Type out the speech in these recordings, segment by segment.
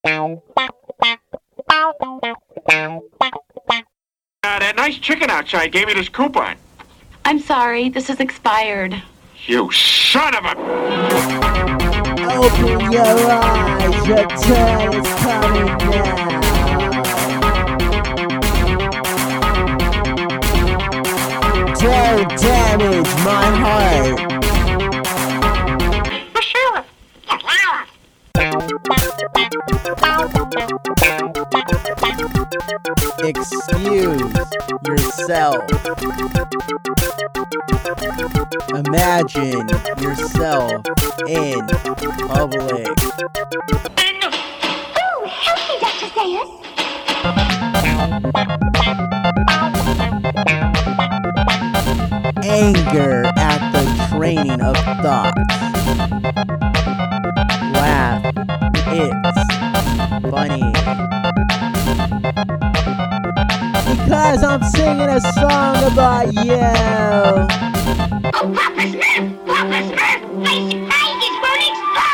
That nice chicken outside gave me this coupon. I'm sorry, this is expired. You son of a... Open your eyes, your turn is coming now. Don't damage my heart. Excuse yourself. Imagine yourself in public. Oh, help me, Dr. Zayas. Anger at the training of thoughts. Laugh. It's funny. Because I'm singing a song about you. Oh, Papa Smurf! Papa Smurf! My surprises won't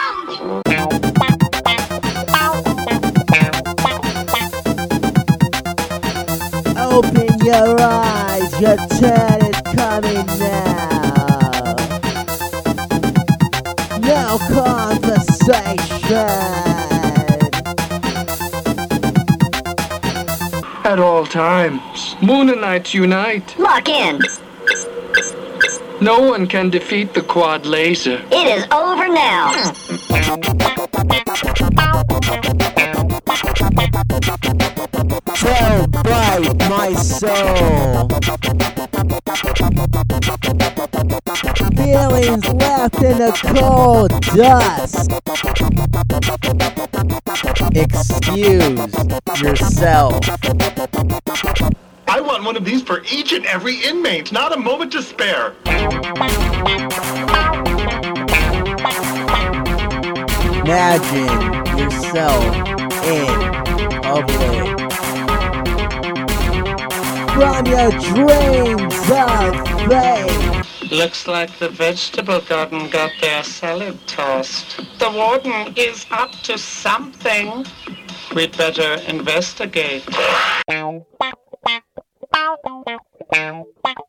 explode! Open your eyes, your turn is coming now. No conversation. At all times, Moon and Knights unite. Lock in. No one can defeat the quad laser. It is over now. Don't bite my soul. Feelings left in the cold dust. Excuse yourself. I want one of these for each and every inmate, not a moment to spare. Imagine yourself in public. From your dreams of fame. Looks like the vegetable garden got their salad tossed. The warden is up to something. We'd better investigate.